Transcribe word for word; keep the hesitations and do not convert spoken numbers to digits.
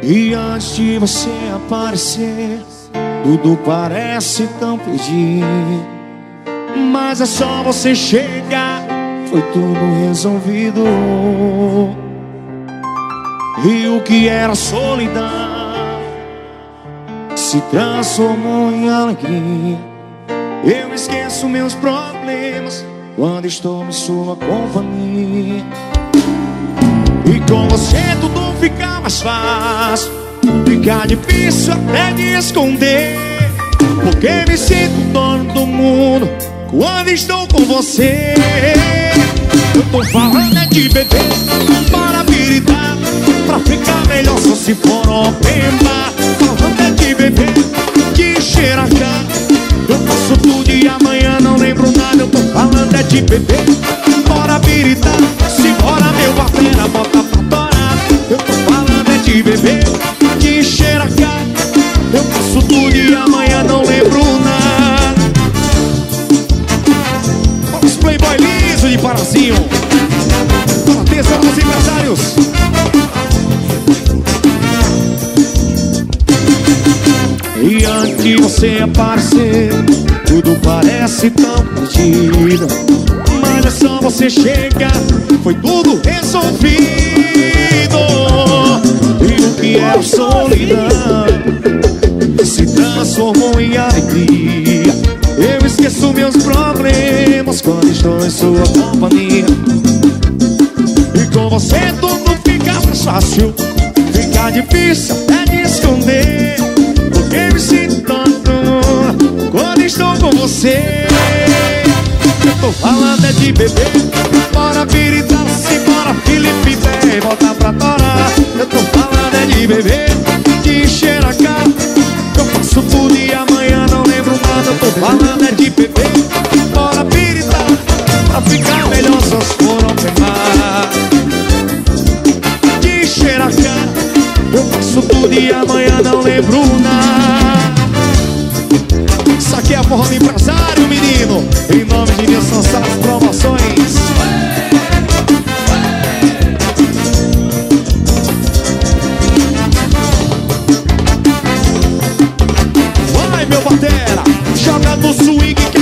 E antes de você aparecer, tudo parece tão perdido. Mas é só você chegar, foi tudo resolvido. E o que era solidão se transformou em alegria. Eu esqueço meus problemas quando estou em sua companhia. E com você tudo fica mais fácil, fica difícil até de esconder, porque me sinto dono do mundo quando estou com você. Eu tô falando é de beber para habilitar, pra ficar melhor só se for open bar. Falando é de beber, de encher a cara, eu faço tudo e amanhã não lembro nada. Eu tô falando é de beber, bora habilitar, se bora meu batera, bota pra torar. Eu tô falando é de beber, de encher a cara, eu faço tudo e amanhã não lembro nada. Os playboy liso de Parazinho, atenção aos empresários. E antes de você aparecer, tudo parece tão perdido. Mas é só você chegar, foi tudo resolvido. E o que é solidão se transformou em alegria. Eu esqueço meus problemas quando estou em sua companhia. E com você tudo fica mais fácil, fica difícil até de esconder, porque me sinto tanto quando estou com você. Eu tô falando é de beber, bora habilitar, se bora Felipe Té, volta pra torar. Eu tô falando é de beber, de encher a cara, eu faço tudo e amanhã não lembro nada. Eu tô falando é de beber, bora habilitar, pra ficar melhor só se for open bar. De encher a cara, eu faço tudo e amanhã não lembro nada. Isso aqui é a forma do empresário, menino. Em nome de Nilson Salles Promoções. Vai, meu batera, joga no swing que